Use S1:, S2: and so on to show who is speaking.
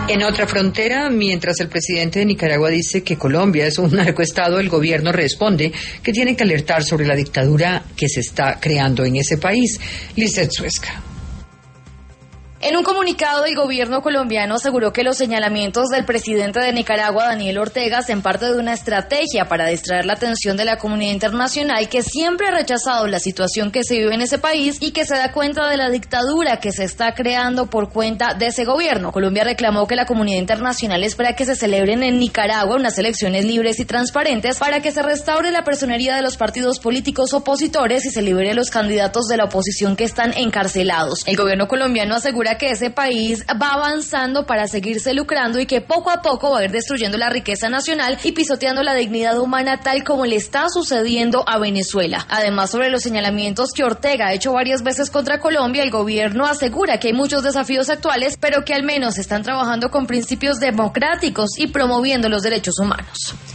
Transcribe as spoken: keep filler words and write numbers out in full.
S1: En otra frontera, mientras el presidente de Nicaragua dice que Colombia es un narcoestado, el gobierno responde que tiene que alertar sobre la dictadura que se está creando en ese país. Lizeth Suesca.
S2: En un comunicado, el gobierno colombiano aseguró que los señalamientos del presidente de Nicaragua, Daniel Ortega, hacen parte de una estrategia para distraer la atención de la comunidad internacional, que siempre ha rechazado la situación que se vive en ese país y que se da cuenta de la dictadura que se está creando por cuenta de ese gobierno. Colombia reclamó que la comunidad internacional espera que se celebren en Nicaragua unas elecciones libres y transparentes para que se restaure la personería de los partidos políticos opositores y se libere a los candidatos de la oposición que están encarcelados. El gobierno colombiano asegura que ese país va avanzando para seguirse lucrando y que poco a poco va a ir destruyendo la riqueza nacional y pisoteando la dignidad humana, tal como le está sucediendo a Venezuela. Además, sobre los señalamientos que Ortega ha hecho varias veces contra Colombia, el gobierno asegura que hay muchos desafíos actuales, pero que al menos están trabajando con principios democráticos y promoviendo los derechos humanos.